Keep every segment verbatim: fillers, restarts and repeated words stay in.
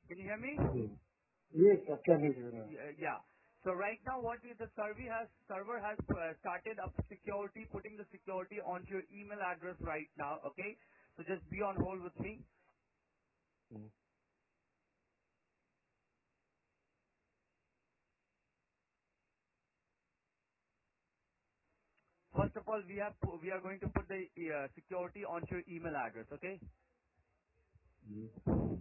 Can you hear me? Yes, yes, I can hear you now. Y- Yeah. So right now, what is the server has server has uh, started up security, putting the security onto your email address right now. Okay. So just be on hold with me. Mm. First of all, we have pu- we are going to put the uh, security onto your email address. Okay. Mm.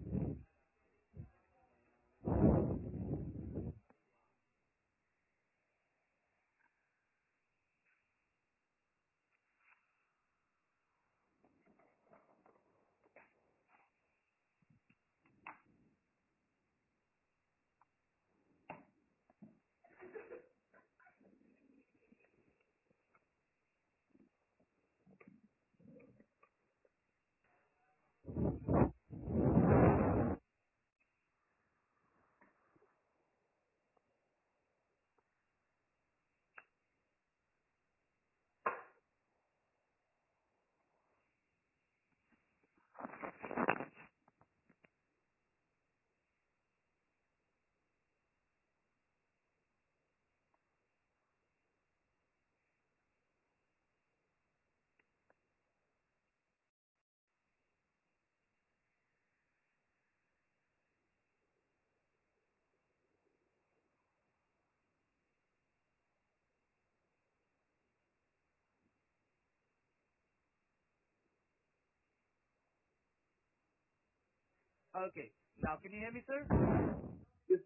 Okay. Now, can you hear me, sir? Yes,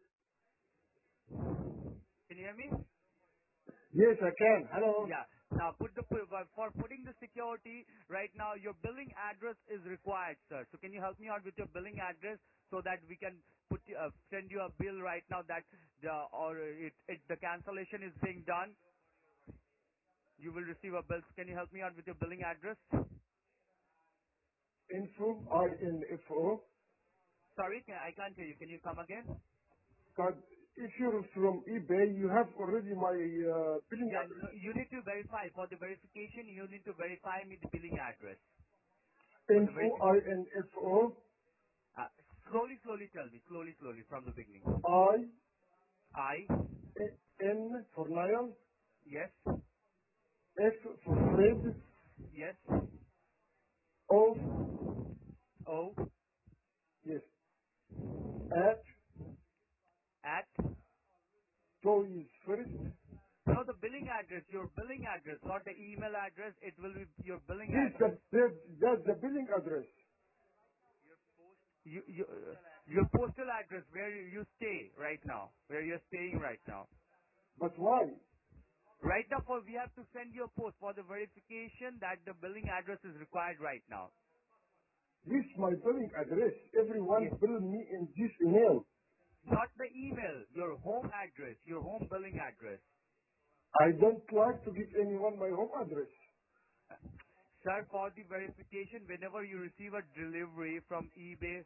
Can you hear me? yes, I can. Hello. Yeah. Now, put the pu- uh, for putting the security right now, your billing address is required, sir. So can you help me out with your billing address so that we can put you- uh, send you a bill right now that the or it, it the cancellation is being done. You will receive a bill. So can you help me out with your billing address? Info, I N F O. Sorry, can, I can't hear you. Can you come again? But if you're from eBay, you have already my uh, billing Yeah, address. no, you need to verify. For the verification, you need to verify me the billing address. For the Info, I verification. N F O. Uh, slowly, slowly tell me. Slowly, slowly from the beginning. I, I, N for Nile. yes, F for Fred. yes, O, O, yes. At, at, toys first. no, the billing address, your billing address, not the email address. It will be your billing Yes, address. that, that, that's the billing address. You, you, uh, your postal address where you you stay right now, where you're staying right now. But why? Right now, for we have to send you a post for the verification that the billing address is required right now. This my billing address. Everyone Yes. bill me in this email. Not the email, your home address, your home billing address. I don't like to give anyone my home address. Sir, for the verification, whenever you receive a delivery from eBay,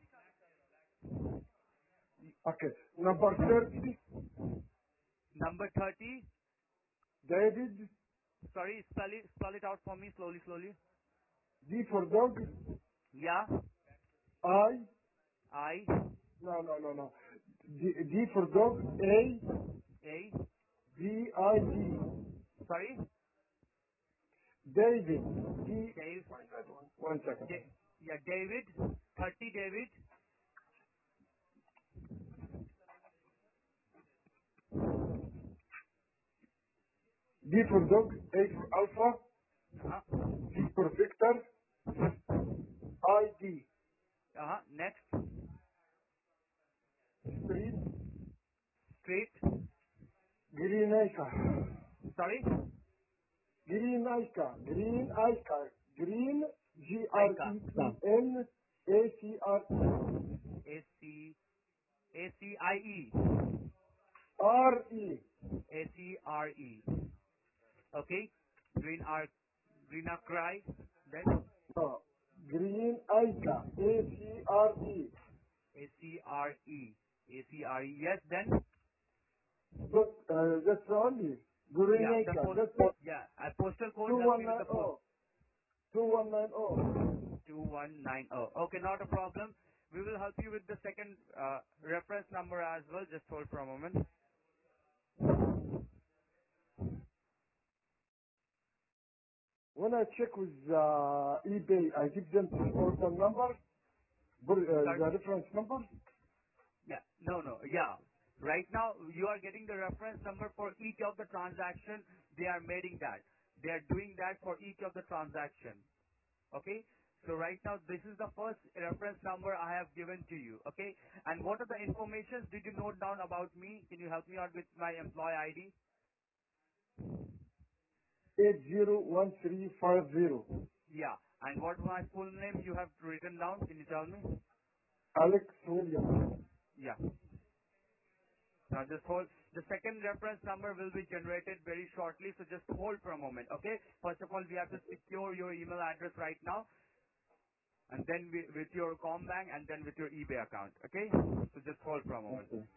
Okay. Number thirty, number thirty, David, sorry, spell it, spell it out for me slowly, slowly. D for dog, Yeah, I, I, no, no, no, no. D, D for dog, A, A, V, I, D. sorry, David, D, Dave, my God, one, one second. Da- yeah, David, thirty David, D for dog, A for alpha, uh-huh, V for Victor, I, D. uh-huh, next, Street, straight, Green Acre. sorry, Green Ica, Green Ica, Green, G R E Aika, E N A C R E. A C, A C I E, R E. A C R E, okay, green arc, green arc cry, then No. Green Ica, A C R E. A C R E. A C R E. Yes, then? But, uh, that's only. Green Yeah, the Ica, post, that's what, yeah, a postal code, help me with the post. two one nine zero. two one nine zero. two one nine zero. Okay, not a problem. We will help you with the second uh, reference number as well. Just hold for a moment. When I check with uh, eBay, I give them this order number, bur- uh, Sorry? the reference number. Yeah. No, no. Yeah. Right now, you are getting the reference number for each of the transaction. They are making that. They are doing that for each of the transaction. Okay? So right now, this is the first reference number I have given to you. Okay? And what are the information did you note down about me? Can you help me out with my employee I D? eight zero one three five zero. Yeah. And what my full name you have written down? Can you tell me? Alex Williams. Yeah. Now just hold. The second reference number will be generated very shortly, so just hold for a moment, okay? First of all, we have to secure your email address right now, and then we, with your Combank, and then with your eBay account, okay? So just hold for a moment. Okay.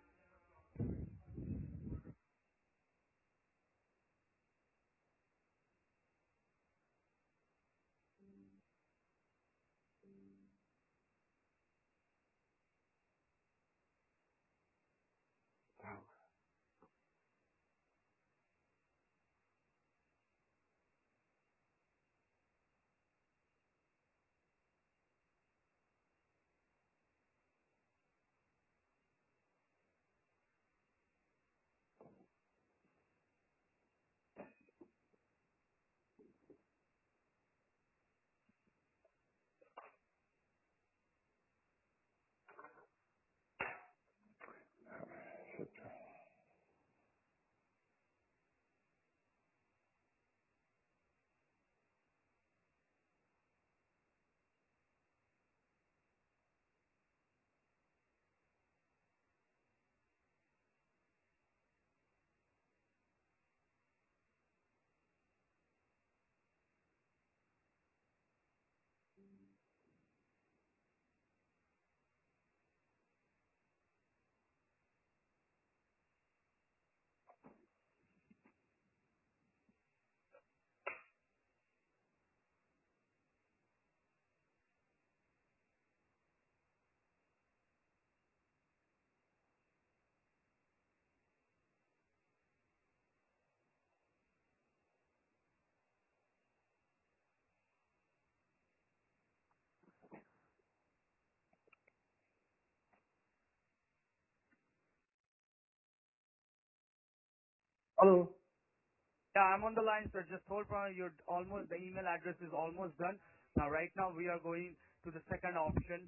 Hello. Yeah, I'm on the line, sir. Just hold for a You're almost, the email address is almost done. Now, right now, we are going to the second option,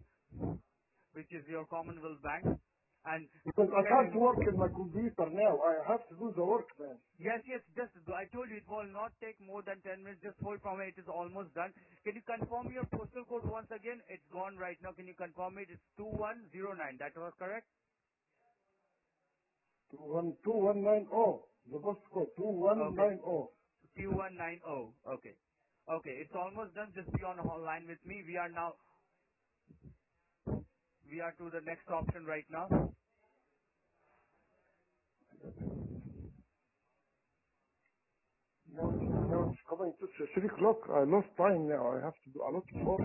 which is your Commonwealth Bank. And Because I can can't you, work in my computer now. I have to do the work, man. yes, yes, just, I told you it will not take more than ten minutes. Just hold for me. It is almost done. Can you confirm your postal code once again? It's gone right now. Can you confirm it? It's two one zero nine. That was correct? Two one two one nine zero. The bus code two one Okay. nine zero. Q one nine zero. Okay. Okay, it's almost done. Just be on the line with me. We are now, we are to the next option right now. Now it's, now it's coming to three o'clock. I lost time now. I have to do a lot of work.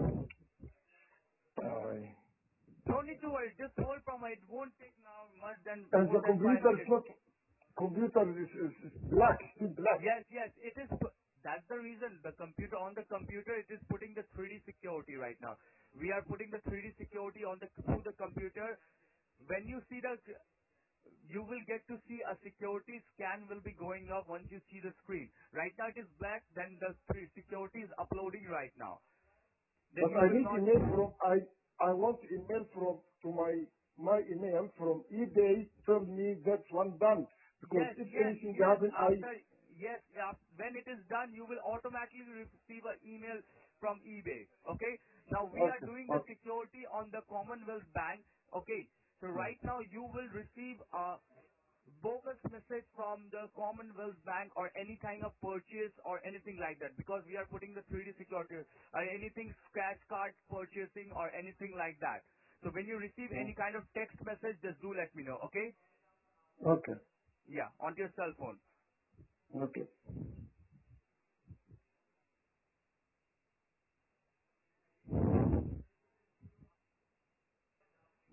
Uh, No need to worry. Just hold from it. It won't take now much than and more the than five computer is minutes. not, computer is, is, is black, still black. Yes, yes, it is. pu- That's the reason. The computer on the computer, it is putting the three D security right now. We are putting the three D security on the through the computer. When you see the, you will get to see a security scan will be going up once you see the screen. Right now it is black. Then the three security is uploading right now. Then But you I will need not. email from, I, I want email from, to my, my email from eBay, tell me that's one done. Because Yes, if yes, anything yes. happen, I, After yes, af- when it is done, you will automatically receive an email from eBay. Okay. Now we are okay, doing the okay. security on the Commonwealth Bank. Okay. So Yeah. right now you will receive a bogus message from the Commonwealth Bank or any kind of purchase or anything like that because we are putting the three D security or anything scratch card purchasing or anything like that. So when you receive Yeah. any kind of text message, just do let me know. Okay. Okay, Yeah, onto your cell phone. okay.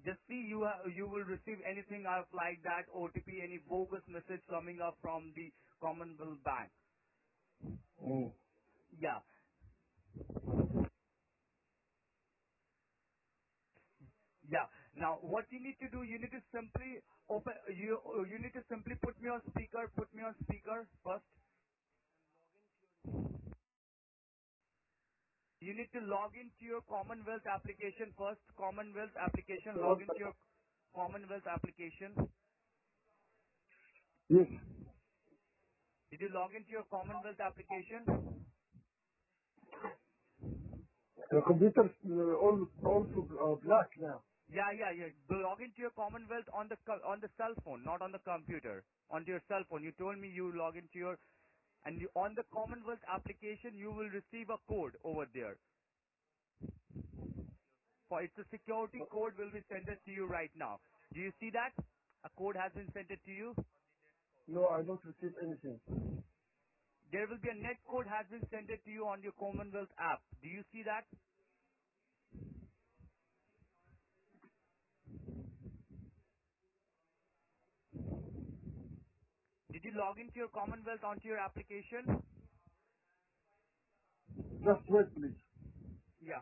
Just see you ha- you will receive anything of like that O T P, any bogus message coming up from the Commonwealth Bank. Mm. Yeah, yeah. Now what you need to do, you need to simply open. You you need to simply put me on speaker. Put me on speaker first. You need to log into your Commonwealth application first. Commonwealth application. One Log into second. your Commonwealth application. Yes. Did you log into your Commonwealth application? The computer's uh, all, also uh, black now. Yeah, yeah, yeah. Do log into your Commonwealth on the co- on the cell phone, not on the computer. Onto your cell phone. You told me you log into your and you, on the Commonwealth application you will receive a code over there. For it's a security code will be sent it to you right now. Do you see that? A code has been sent it to you. No, I don't receive anything. There will be a net code has been sent it to you on your Commonwealth app. Do you see that? Did you log into your Commonwealth onto your application? Just wait, please. Yeah.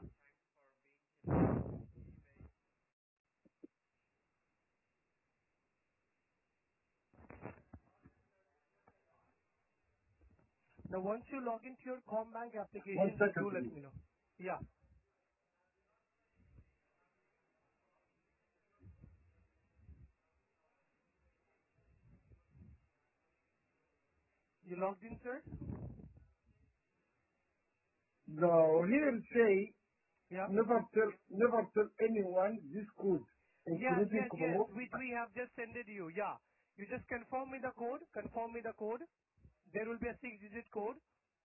Now, once you log into your Combank One application, just second, do let please. me know. Yeah. You logged in, sir? Now, here say, Yeah. never tell, never tell anyone this code, Yes, including yes, yes. Commonwealth. Which we have just sent it you. Yeah. You just confirm me the code. Confirm me the code. There will be a six-digit code.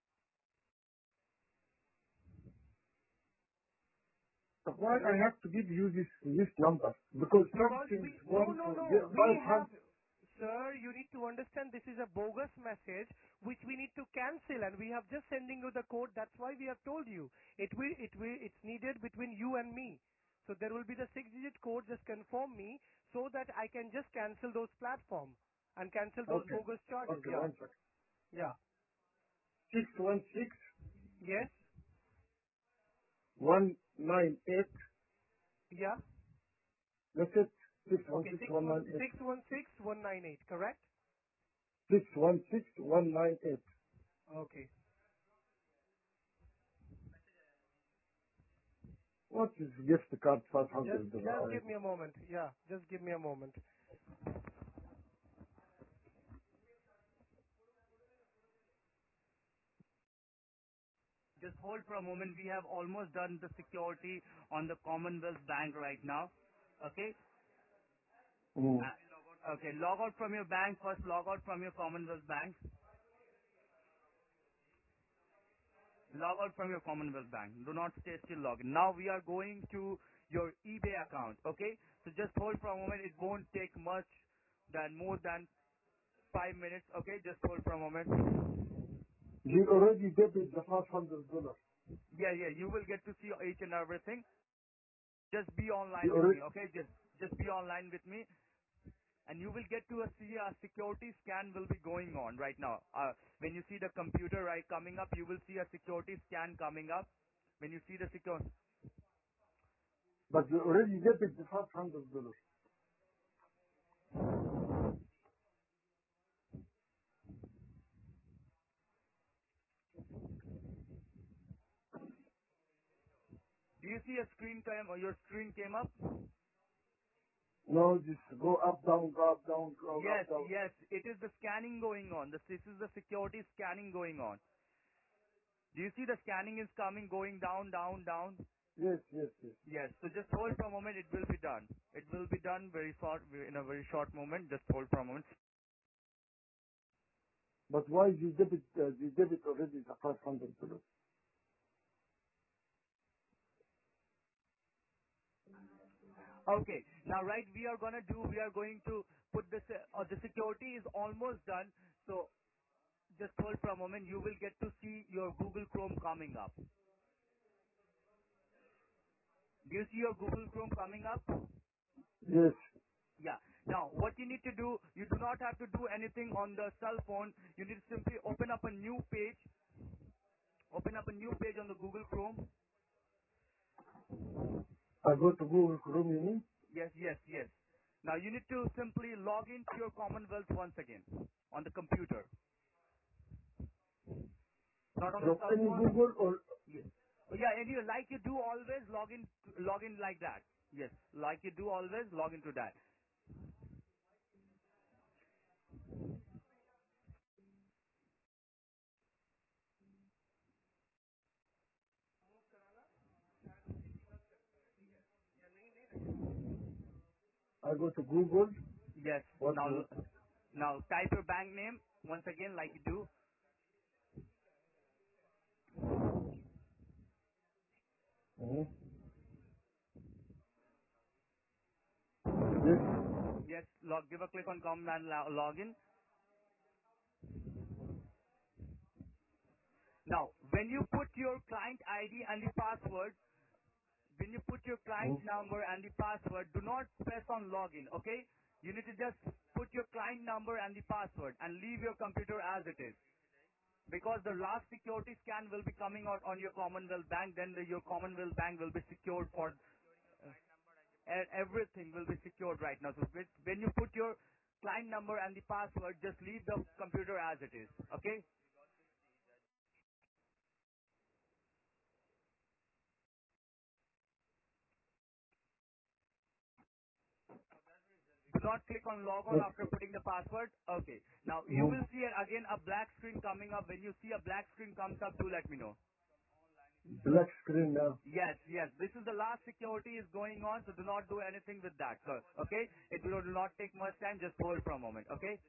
Why I have to give you this this number? Because some Because things we no want no to no get we five have hundred. sir, you need to understand this is a bogus message which we need to cancel, and we have just sending you the code. That's why we have told you it will it will it's needed between you and me. So there will be the six digit code. Just confirm me so that I can just cancel those platform and cancel those Okay, bogus charges. okay, Yeah. one second. Yeah. Six one six Yes. one nine eight. Yeah. That's it. Six one Okay. six Six one one nine eight. six one six one nine eight. Correct. Six one six one nine eight. Okay. What is gift card five Just hundred just dollar? give me a moment. Yeah. Just give me a moment. Just hold for a moment. We have almost done the security on the Commonwealth Bank right now. Okay? Mm. Uh, okay, log out from your bank first. Log out from your Commonwealth Bank. Log out from your Commonwealth Bank. Do not stay still login. Now we are going to your eBay account. Okay? So just hold for a moment. It won't take much than more than five minutes. Okay? Just hold for a moment. You already debited the five hundred dollar. Yeah, yeah. You will get to see each and everything. Just be You online with already, me. Okay? Just just be online with me. And you will get to a, see a security scan will be going on right now. Uh, when you see the computer right coming up, you will see a security scan coming up. When you see the secure, but you already debited the five hundred dollar. do you see a screen came or your screen came up? No, just go up, down, go up, down, go Yes, up, down. yes, it is the scanning going on. This, this is the security scanning going on. Do you see the scanning is coming, going down, down, down? Yes, yes, yes. Yes. So just hold for a moment. It will be done. It will be done very short, in a very short moment. Just hold for a moment. But why you debit, uh, you debit already the five hundred dollar? Okay. Now, right, we are gonna do. We are going to put this. Uh, the security is almost done. So just hold for a moment. You will get to see your Google Chrome coming up. Do you see your Google Chrome coming up? Yes. Yeah. Now, what you need to do, you do not have to do anything on the cell phone. You need to simply open up a new page. Open up a new page on the Google Chrome. I go to Google Chrome, you mean? Yes, yes, yes. Now, you need to simply log into your Commonwealth once again on the computer. Not on the From cell any phone. Google or Yes. Oh, yeah, and you, like you do always, log in, log in like that. Yes, like you do always, log into that. I go to Google. Yes. What? Now, Uh, now type your bank name once again, like you do. mhm. Yes. Yes, log, give a click on com and lo- log in. Now, when you put your client I D and the password, when you put your client Mhm. number and the password, do not press on login, okay? You need to just put your client number and the password and leave your computer as it is. Because the last security scan will be coming out on your Commonwealth Bank, then the, your Commonwealth Bank will be secured for, and everything will be secured right now. So with- when you put your client number and the password, just leave the computer as it is, okay? Do not click on log on But, after putting the password. Okay. Now you mhm. will see a- again a black screen coming up. When you see a black screen comes up, do let me know. Black screen now. Yes, yes. This is the last security is going on, so do not do anything with that, sir. Okay? It will not take much time. Just hold for a moment. Okay?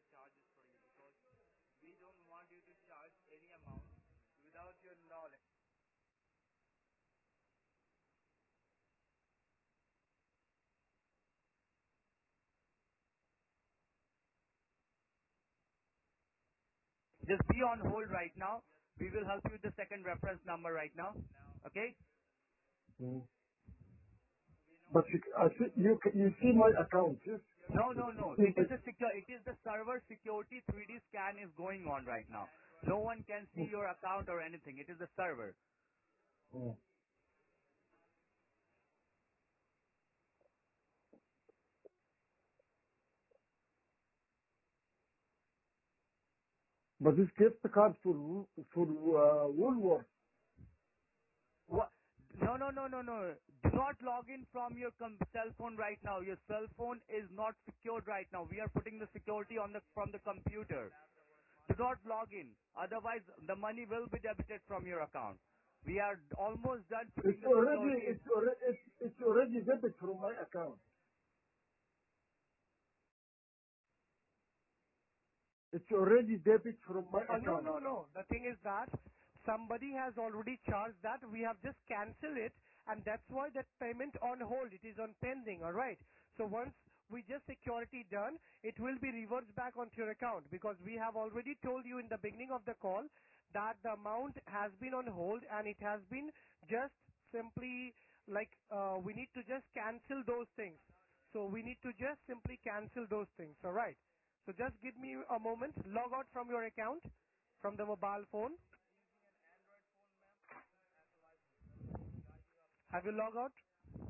Just be on hold right now. We will help you with the second reference number right now. Okay? Mhm. But you, I see, you ca- you see my account, yes? No, You no, no. see It my, is a secure. It is the server security three D scan is going on right now. No one can see mhm. your account or anything. It is the server. Mhm. But this gift card for Wo- for uh, Woolworth. What? No, no, no, no, no. Do not log in from your com- cell phone right now. Your cell phone is not secured right now. We are putting the security on the from the computer. Do not log in. Otherwise, the money will be debited from your account. We are almost done putting It's the already security. it's already it's, it's already debit from my account. It's already debit from my Uh, no, account. no, no. The thing is that somebody has already charged that. We have just cancelled it, and that's why that payment on hold. It is on pending. All right. So once we just security done, it will be reversed back onto your account because we have already told you in the beginning of the call that the amount has been on hold and it has been just simply like uh, we need to just cancel those things. So we need to just simply cancel those things. All right. So just give me a moment. Log out from your account from the mobile phone. Have you logged out?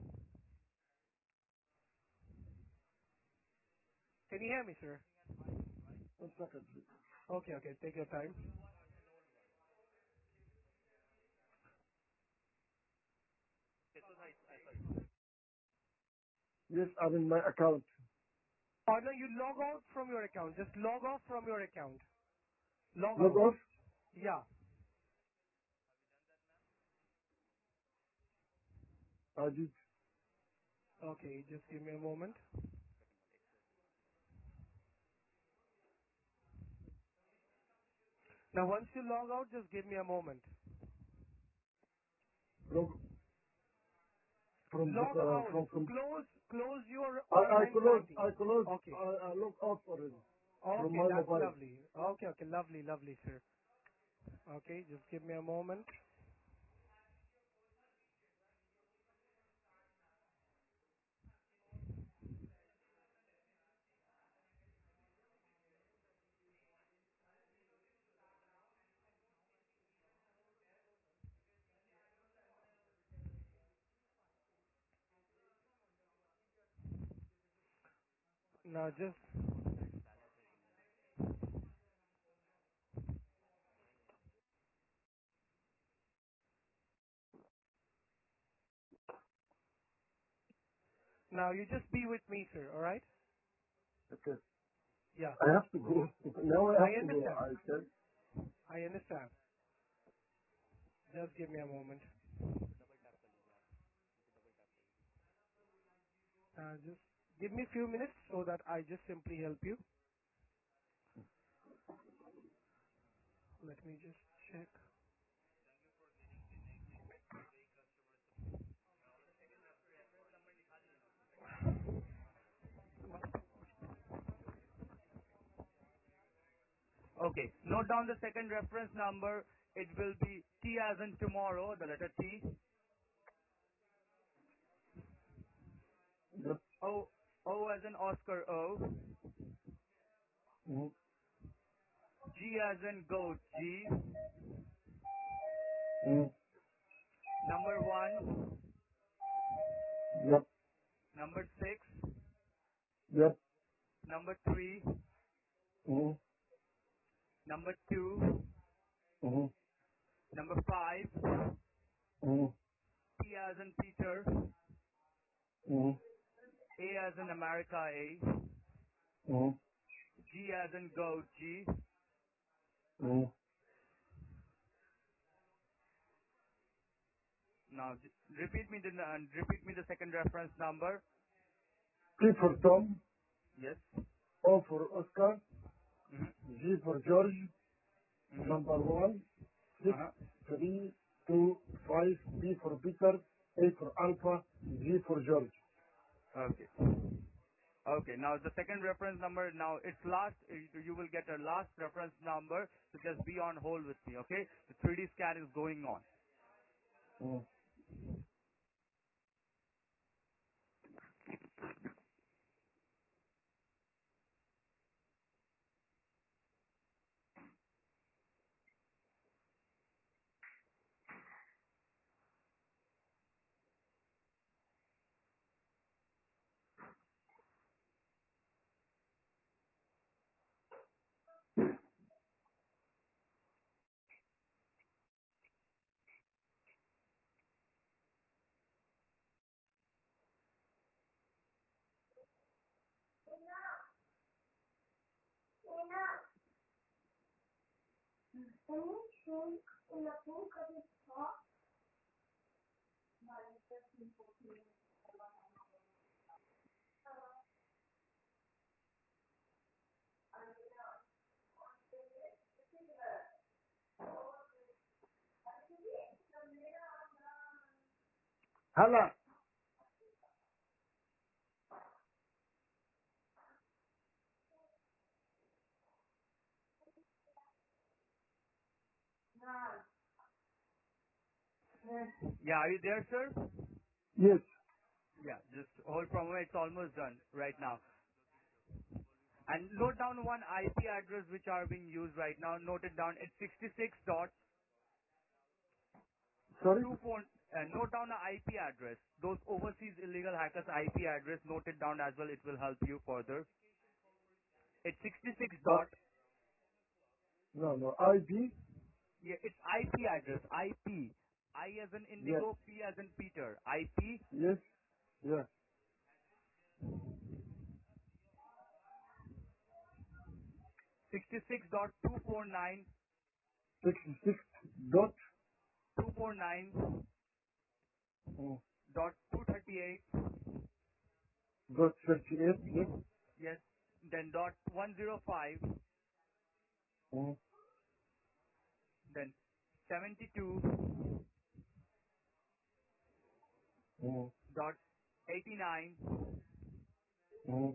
Can you hear me, sir? One second, please. Okay, okay. Take your time. Yes, I'm in my account. Oh no, you log out from your account. Just log off from your account. Log Log out. off. Yeah. I did. Okay, just give me a moment. Now once you log out, just give me a moment. Log from the Log uh, out. from from. Close, close your I I online close banking. I close Okay. I, I log off already from Okay, my that's mobile. lovely. Okay, okay, lovely, lovely, sir. Okay, just give me a moment. Now just now you just be with me, sir. All right? Okay. Yeah, I have to go. Now I I have to go. understand. I said, I understand. Just give me a moment. Uh, just give me a few minutes so that I just simply help you. Let me just check. Okay. Note down the second reference number. It will be T as in tomorrow, the letter T. yep. O, O as in Oscar O. Mm, G as in goat G. mm, Number one. yep. Number six. Yep. Number three. Mm, Number two. mm, Number five. mm, P as in Peter. mm, A as in America A. mm, G as in goat G. mm. Now j- repeat me the uh, repeat me the second reference number. T for Tom, Yes. O for Oscar, Mhm. G for George, Mhm. number one, Uh six, huh. three, two, five, P for Peter, A for Alpha, G for George. Okay. Okay. Now the second reference number. Now it's last. uh, You you will get a last reference number. So just be on hold with me. Okay. The three D scan is going on. Mm. Hala. Yeah. Are you there, sir? Yes. Yeah. Just hold for a moment. It's almost done right now. And note down one I P address which are being used right now. Note it down. It's sixty-six dot Sorry? two four. Uh, note down the I P address. Those overseas illegal hackers I P address. Note it down as well. It will help you further. It's sixty-six Uh, dot. no, no. I B? Yeah, it's I P address. I P. I as in Yeah. Indigo. P as in Peter. I P Yes. Yeah. sixty-six dot two four nine sixty-six dot, two four nine mm, dot two thirty-eight. dot thirty-eight. Yes. Yes. Then dot one zero five. Mm, Then seventy-two mm, dot eighty-nine. mm,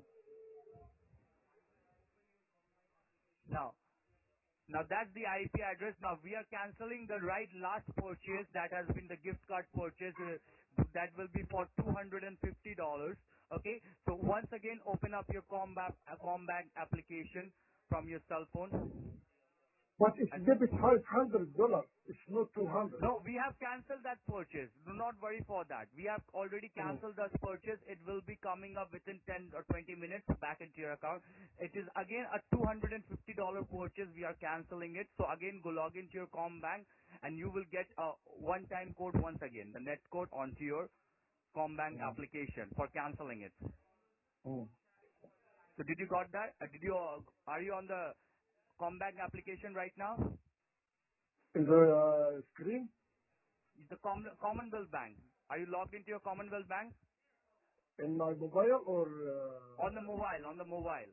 Now, now that's the I P address. Now we are canceling the right last purchase that has been the gift card purchase. Uh, that will be for two hundred fifty dollars. Okay. So once again, open up your Combat uh, Combat application from your cell phone. But it's And debit five hundred dollars. It's not two hundred. no, we have canceled that purchase. Do not worry for that. We have already Mm. canceled that purchase. It will be coming up within ten or twenty minutes back into your account. It is again a two hundred fifty dollars purchase. We are canceling it. So again, go log into your Combank and you will get a one-time code once again, the net code onto your Combank Mm. application for canceling it. Mm. So did you got that? Uh, did you? Uh, are you on the Combank application right now? In the uh, screen, The Com- Commonwealth Bank. Are you logged into your Commonwealth Bank? in my mobile or uh, On the mobile, on the mobile.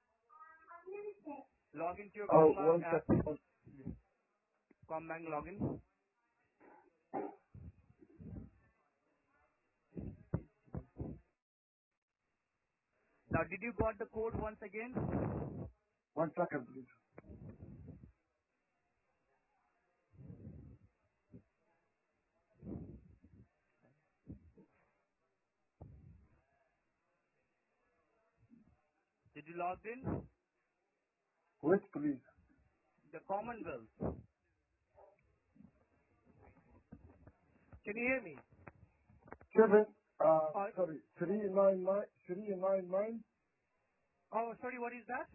Log into your oh, Combank one app. second. Combank login. Now, did you got the code once again? One second, please. Did you log in? Wait, please. The Commonwealth. Can you hear me? Seven. Uh, Uh, sorry. Three nine nine. Three nine nine. oh, sorry, what is that?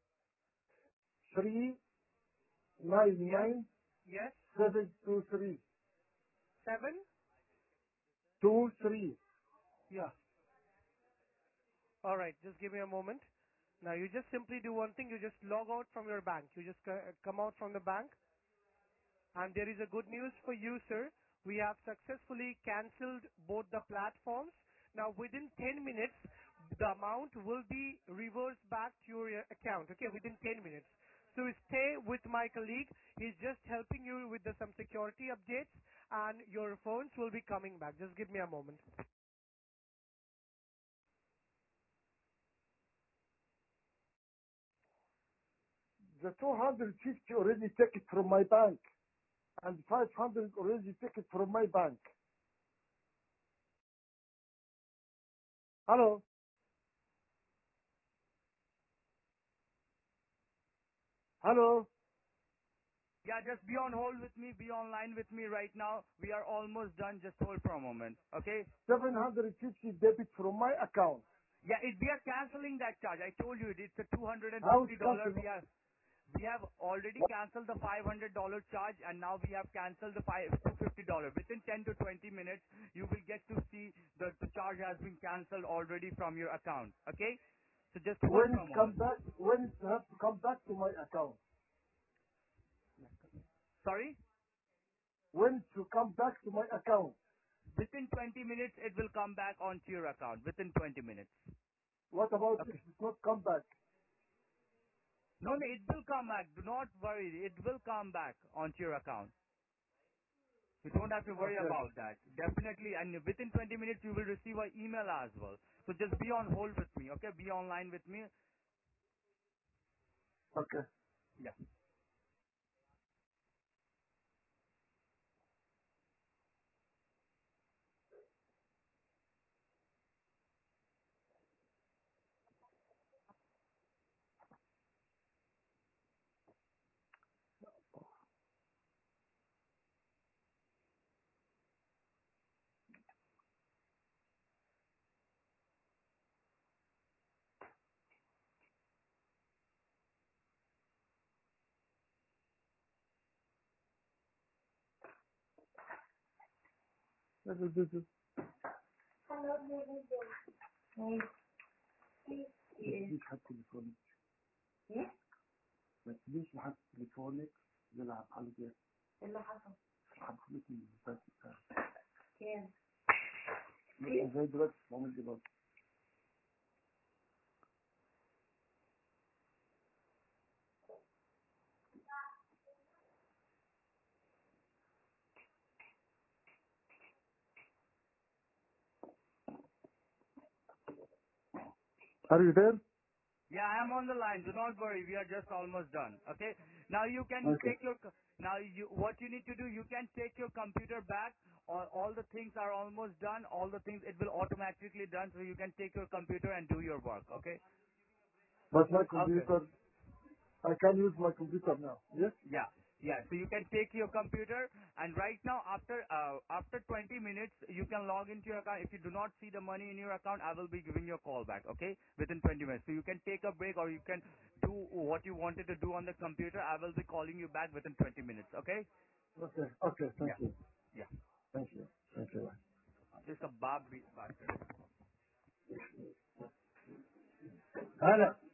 Three nine Yes, nine yes, seven two three seven? two three. Yeah. All right, just give me a moment. Now you just simply do one thing. You just log out from your bank. You just co- come out from the bank. And there is a good news for you, sir. We have successfully cancelled both the platforms. Now within ten minutes, the amount will be reversed back to your uh, account. Okay, within ten minutes. So stay with my colleague. He's just helping you with the, some security updates, and your phones will be coming back. Just give me a moment. The two hundred fifty already take it from my bank, and five hundred already take it from my bank. Hello. Hello. Yeah, just be on hold with me. Be online with me right now. We are almost done. Just hold for a moment. Okay? seven hundred fifty debit from my account. Yeah, it, we are canceling that charge. I told you it, it's a How it's two hundred fifty dollars. cancelled? We have we have already canceled the five hundred dollars charge, and now we have canceled the five, two hundred fifty dollars. Within ten to twenty minutes, you will get to see that the charge has been canceled already from your account. Okay? So just hold When for it a come moment. back, when it have to come back to my account. Sorry? When to come back to my account. Within twenty minutes, it will come back onto your account. Within twenty minutes. What about if Okay. it not come back? No, no, it will come back. Do not worry. It will come back onto your account. You don't have to worry Okay. about that. Definitely, and within twenty minutes, you will receive an email as well. So just be on hold with me, okay? Be online with me. Okay. Yeah. This is- this is- ما تجيش حد تليفونك. ما تجيش لحد تليفونك يلعب عليك. ايه اللي حصل؟ حصلت لي بس كام؟ زي دلوقتي بعمل دلوقتي. Are you there? Yeah, I am on the line. Do not worry. We are just almost done. Okay. Now you can Okay. take your. co- Now you. What you need to do, you can take your computer back. All, all the things are almost done. All the things it will automatically done. So you can take your computer and do your work. Okay. But my Okay. computer. I can use my computer now. Yes? Yeah, yeah. So you can take your computer, and right now, after uh, after twenty minutes, you can log into your account. If you do not see the money in your account, I will be giving you a call back. Okay, within twenty minutes. So you can take a break, or you can do what you wanted to do on the computer. I will be calling you back within twenty minutes. Okay? Okay. Okay. Thank Yeah, you. yeah. Thank you. Thank you. Just a bar beat. هلا